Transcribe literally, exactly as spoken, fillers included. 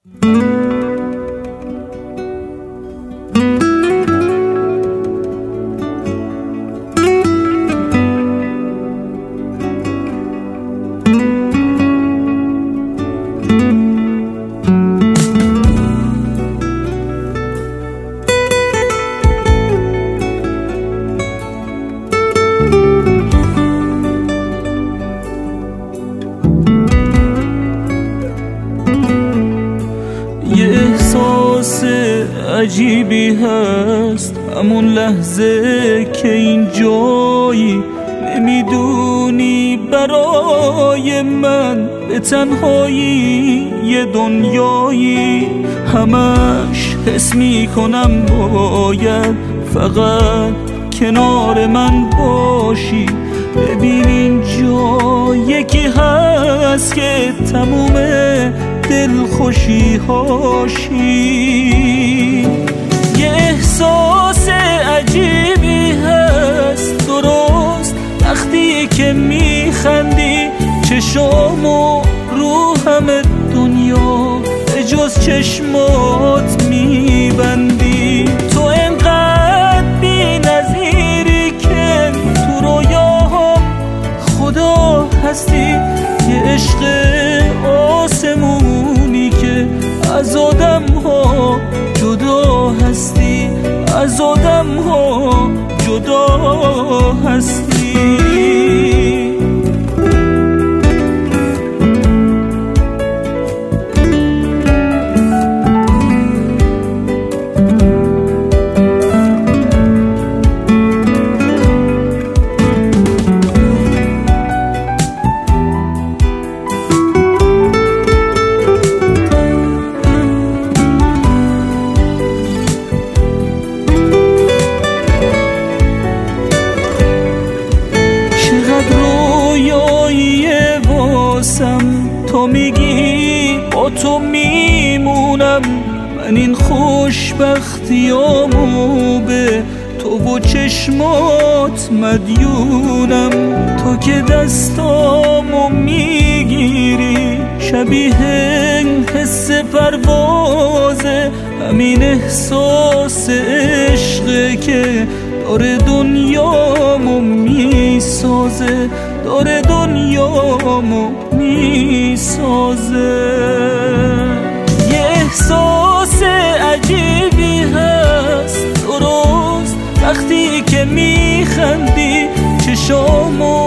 عجیبی هست همون لحظه که این جایی نمیدونی برای من به تنهایی یه دنیایی همش حس میکنم باید فقط کنار من باشی ببین اینجا یکی هست که تموم دلخوشی هاشی یه احساس عجیبی هست درست وقتی که میخندی چشامو رو همه دنیا به جز چشمات میبندی تو انقدر بی نظیری که تو رویاهم خدا هستی یه عشق آسمونی که از آدم ها جدا هستی از آدم ها جدا هستی تو میگی با تو میمونم من این خوشبختیامو به تو و چشمات مدیونم تو که دستامو میگیری شبیه حس پروازه همین احساس عشقه که داره دنیامو میسازه داره دنیامو میسازه یه احساس عجیبی هست درست وقتی که میخندی چشامو